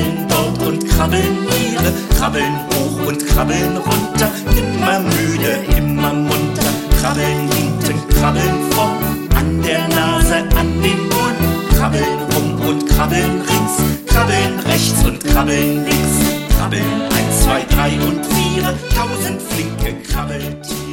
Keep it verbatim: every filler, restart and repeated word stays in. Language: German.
krabbeln dort und krabbeln hier, krabbeln hoch und krabbeln runter, nimmer müde, immer munter, krabbeln hinten, krabbeln vorn, an der Nase, an den Ohren, krabbeln rum und krabbeln rings, krabbeln rechts und krabbeln links, krabbeln eins, zwei, drei und vier, tausend flinke Krabbeltiere.